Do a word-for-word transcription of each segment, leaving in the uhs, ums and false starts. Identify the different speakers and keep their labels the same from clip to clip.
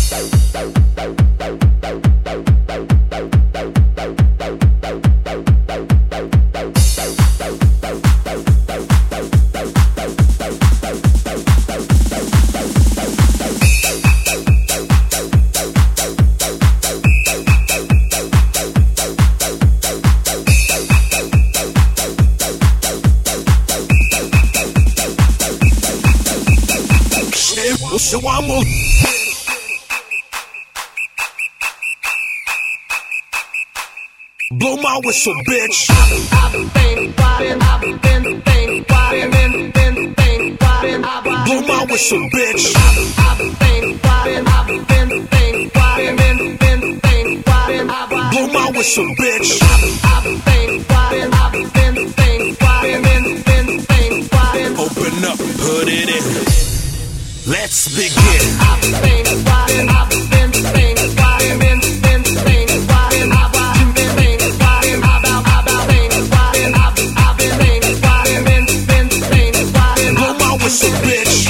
Speaker 1: So I'm gonna blow my whistle, bitch. Blow my whistle, bitch. Blow my whistle, bitch. Open up, put it in. Let's begin. Blow my whistle, bitch.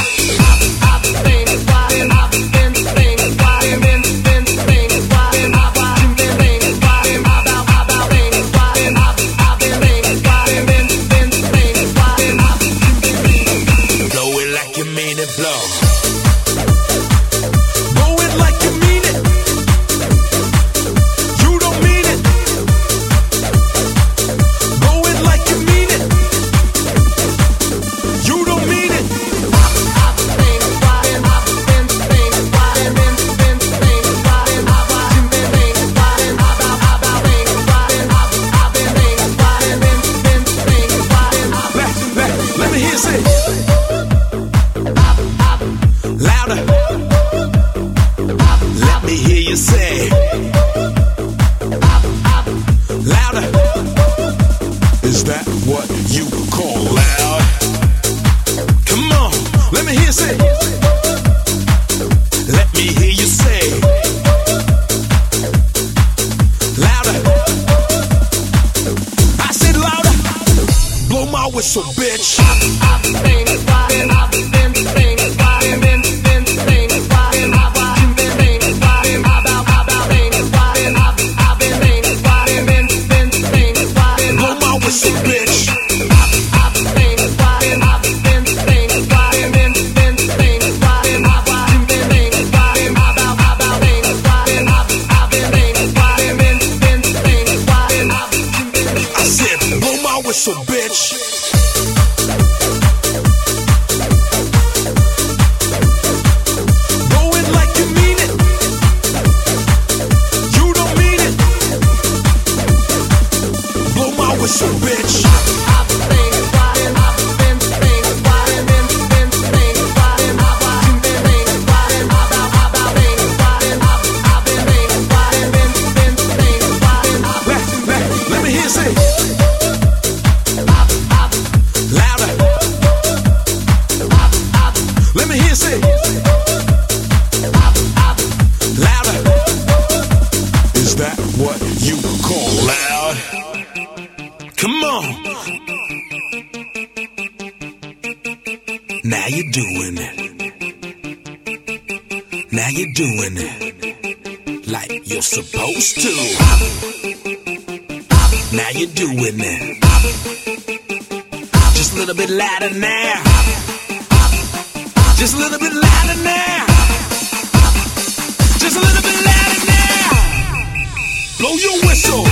Speaker 1: Blow it like you mean it, blow. Louder. Let me hear you say. Louder. Is that what you call loud? Come on, let me hear you say. Let me hear you say. Louder. I said louder. Blow my whistle, bitch. Whistle, bitch. Blow it like you mean it. You don't mean it. Blow my whistle, bitch. Let me hear you say. Let me hear you say. Louder. Is that what you call loud? Come on. Now you're doing it. Now you're doing it like you're supposed to. Now you're doing it. Just a little bit louder now. Just a little bit louder now. Just a little bit louder now. Blow your whistle.